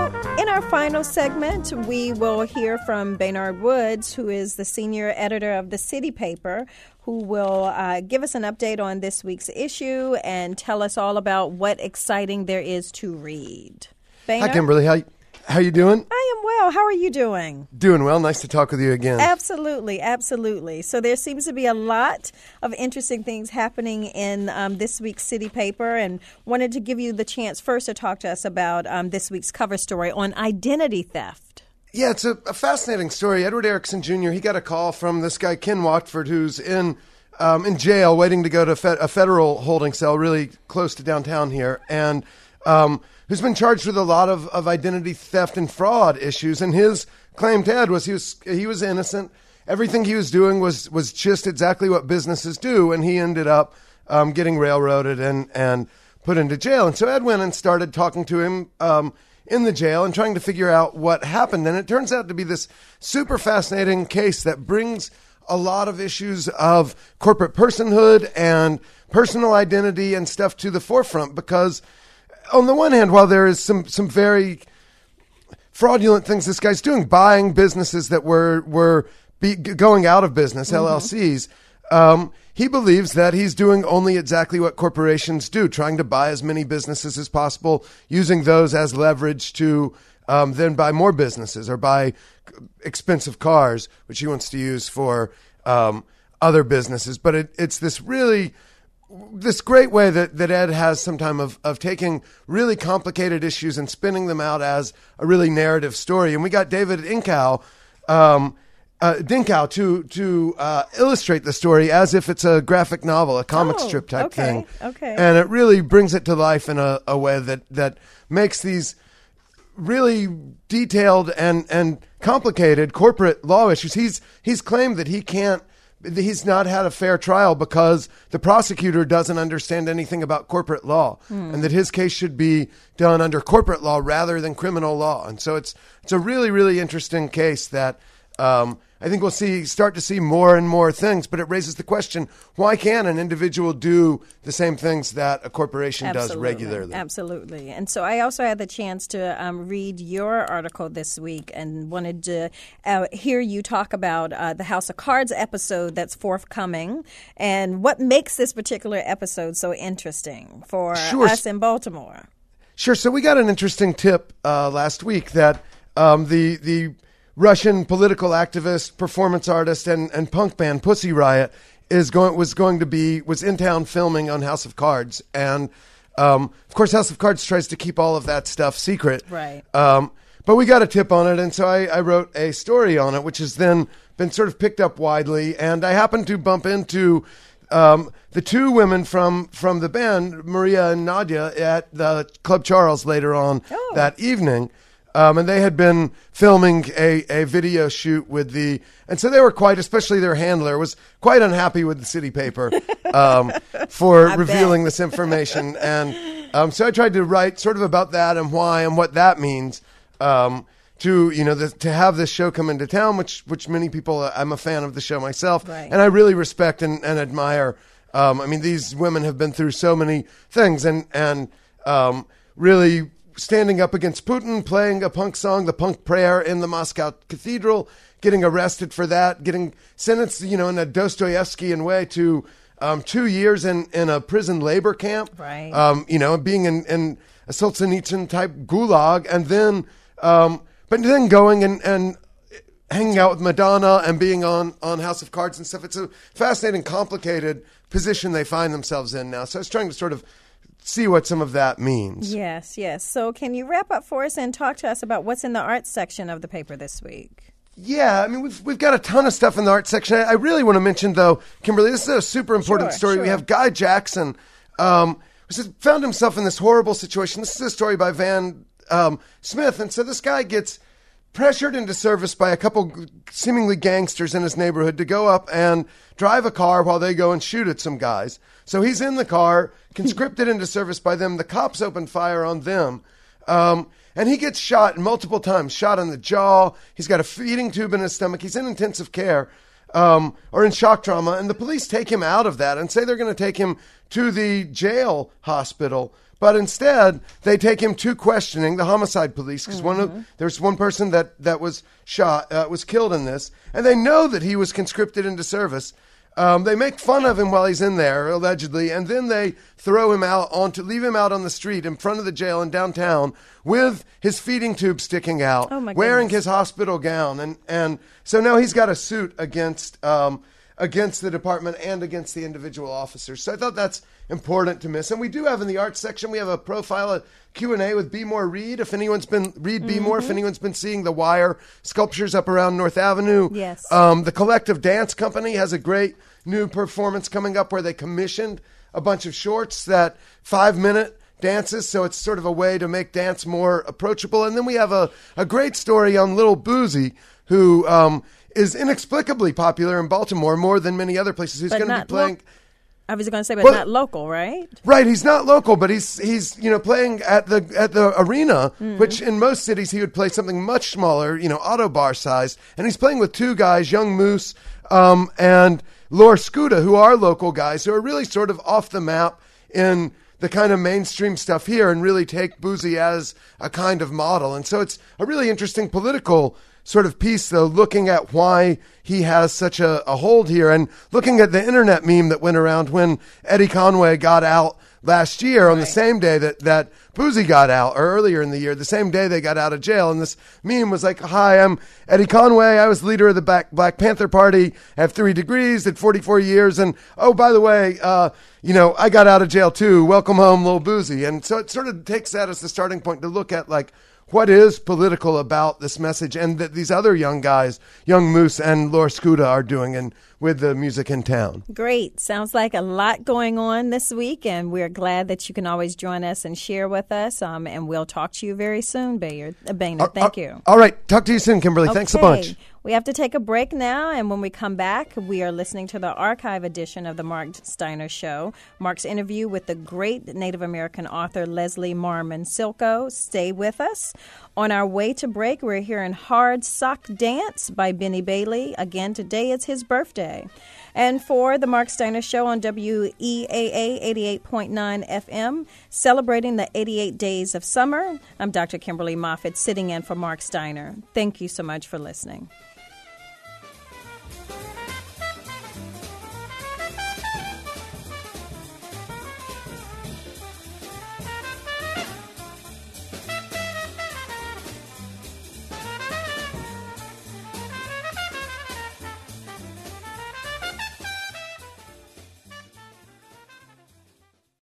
Well, in our final segment, we will hear from Baynard Woods, who is the senior editor of the City Paper, who will give us an update on this week's issue and tell us all about what exciting there is to read. Baynard? Hi, Kimberly. How you doing? I am well. How are you doing? Doing well. Nice to talk with you again. Absolutely, absolutely. So there seems to be a lot of interesting things happening in this week's City Paper, and wanted to give you the chance first to talk to us about this week's cover story on identity theft. Yeah, it's a fascinating story. Edward Erickson Jr., he got a call from this guy, Ken Watford, who's in jail waiting to go to a federal holding cell really close to downtown here, and who's been charged with a lot of identity theft and fraud issues. And his claim to Ed was he was innocent. Everything he was doing was just exactly what businesses do, and he ended up getting railroaded and put into jail. And so Ed went and started talking to him in the jail and trying to figure out what happened. And it turns out to be this super fascinating case that brings a lot of issues of corporate personhood and personal identity and stuff to the forefront, because on the one hand, while there is some very fraudulent things this guy's doing, buying businesses that were going out of business, LLCs, he believes that he's doing only exactly what corporations do, trying to buy as many businesses as possible, using those as leverage to then buy more businesses or buy expensive cars, which he wants to use for other businesses. But it's this great way that Ed has sometimes of taking really complicated issues and spinning them out as a really narrative story. And we got David Dinkow to illustrate the story as if it's a graphic novel, a comic strip type thing. Okay. And it really brings it to life in a way that makes these really detailed and complicated corporate law issues. He's claimed that he's not had a fair trial because the prosecutor doesn't understand anything about corporate law, and that his case should be done under corporate law rather than criminal law. And so it's a really, really interesting case that I think we'll start to see more and more things, but it raises the question, why can't an individual do the same things that a corporation does regularly? Absolutely. And so I also had the chance to read your article this week and wanted to hear you talk about the House of Cards episode that's forthcoming and what makes this particular episode so interesting for us in Baltimore. Sure. So we got an interesting tip last week that the Russian political activist, performance artist, and punk band Pussy Riot was in town filming on House of Cards, and of course House of Cards tries to keep all of that stuff secret. Right. But we got a tip on it, and so I wrote a story on it, which has then been sort of picked up widely, and I happened to bump into the two women from the band, Maria and Nadia, at the Club Charles later on that evening. And they had been filming a video shoot and so they were especially their handler was quite unhappy with the City Paper for revealing this information. And so I tried to write sort of about that and why and what that means to have this show come into town, which many people, I'm a fan of the show myself, right. And I really respect and admire. These women have been through so many things and really standing up against Putin, playing a punk song, the Punk Prayer in the Moscow Cathedral, getting arrested for that, getting sentenced, in a Dostoevskian way to 2 years in a prison labor camp, right? Being in a Solzhenitsyn type gulag, and then, but then going and hanging out with Madonna and being on House of Cards and stuff. It's a fascinating, complicated position they find themselves in now. So I was trying to sort of see what some of that means. Yes. So can you wrap up for us and talk to us about what's in the arts section of the paper this week? Yeah, we've got a ton of stuff in the arts section. I really want to mention, though, Kimberly, this is a super important story. Sure. We have Guy Jackson, who found himself in this horrible situation. This is a story by Van Smith. And so this guy gets pressured into service by a couple seemingly gangsters in his neighborhood to go up and drive a car while they go and shoot at some guys. So he's in the car, conscripted into service by them. The cops open fire on them. And he gets shot multiple times, shot in the jaw. He's got a feeding tube in his stomach. He's in intensive care or in shock trauma. And the police take him out of that and say they're going to take him to the jail hospital. But instead, they take him to questioning the homicide police because there's one person that was shot, was killed in this, and they know that he was conscripted into service. They make fun of him while he's in there, allegedly, and then they throw him out leave him out on the street in front of the jail in downtown with his feeding tube sticking out, wearing his hospital gown, and so now he's got a suit against the department and against the individual officers. So I thought that's important to miss. And we do have in the arts section, we have a profile, a Q&A with B. More Reed. If anyone's been B. More, if anyone's been seeing the Wire sculptures up around North Avenue. Yes. The Collective Dance Company has a great new performance coming up where they commissioned a bunch of shorts that 5-minute dances. So it's sort of a way to make dance more approachable. And then we have a great story on Little Boozy, who is inexplicably popular in Baltimore more than many other places. Who's going to be playing... I was going to say, but not local, right? Right, he's not local, but he's playing at the arena, which in most cities he would play something much smaller, auto bar size, and he's playing with two guys, Young Moose and Lor Scuda, who are local guys who are really sort of off the map in the kind of mainstream stuff here and really take Boozy as a kind of model. And so it's a really interesting political sort of piece, though, looking at why he has such a hold here and looking at the internet meme that went around when Eddie Conway got out last year on the same day that Boozy got out, or earlier in the year, the same day they got out of jail. And this meme was like, hi, I'm Eddie Conway. I was leader of the Black Panther Party. I have 3 degrees, did 44 years. And, oh, by the way, I got out of jail too. Welcome home, Lil Boozy. And so it sort of takes that as the starting point to look at, like, what is political about this message and that these other young guys, Young Moose and Lor Scuda, are doing and with the music in town. Great. Sounds like a lot going on this week, and we're glad that you can always join us and share with us. And we'll talk to you very soon, Baynard. Thank you. All right. Talk to you soon, Kimberly. Thanks a bunch. We have to take a break now, and when we come back, we are listening to the archive edition of the Mark Steiner Show. Mark's interview with the great Native American author Leslie Marmon Silko. Stay with us. On our way to break, we're hearing Hard Sock Dance by Benny Bailey. Again, today is his birthday. And for the Mark Steiner Show on WEAA 88.9 FM, celebrating the 88 days of summer, I'm Dr. Kimberly Moffitt, sitting in for Mark Steiner. Thank you so much for listening.